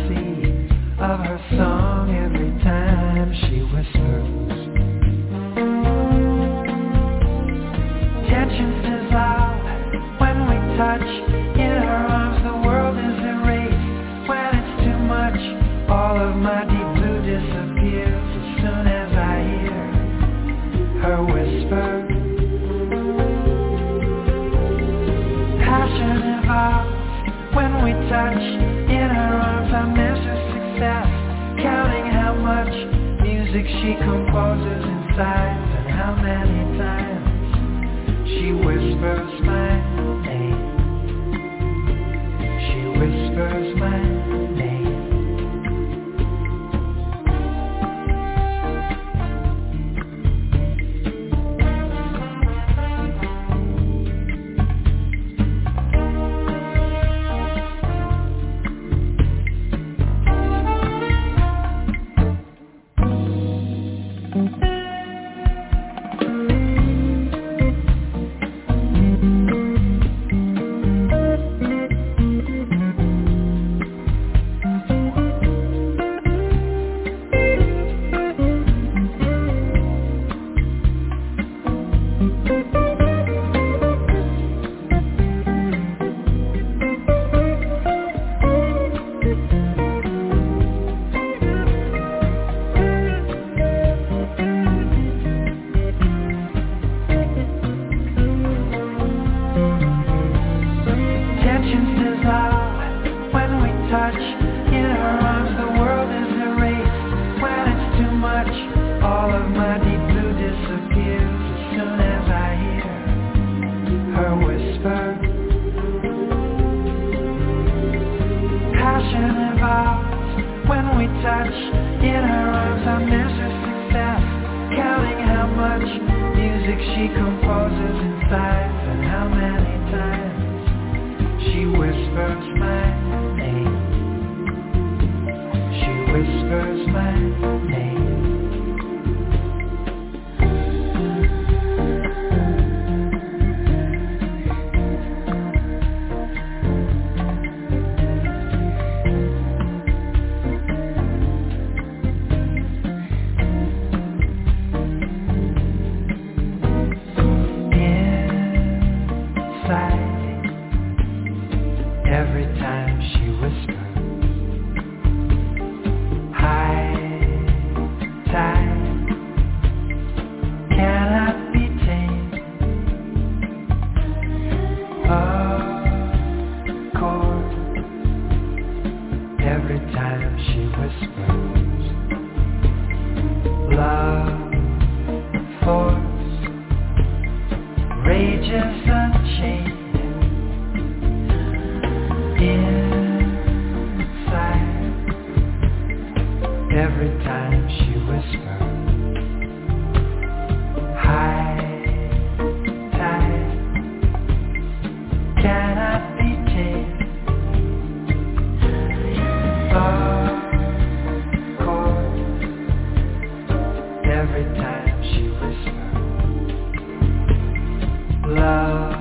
mercy of her song every time she whispers. Tensions dissolve when we touch. In her arms the world is erased. When it's too much, all of my deep blue disappears as soon as I hear her whisper. Passion evolves when we touch. In her arms I measure success, counting how much music she composes inside and how many times she whispers my name. She whispers my name. pages unchanged inside. Every time she whispered, high tide cannot be tamed. Of course, every time she whispered, love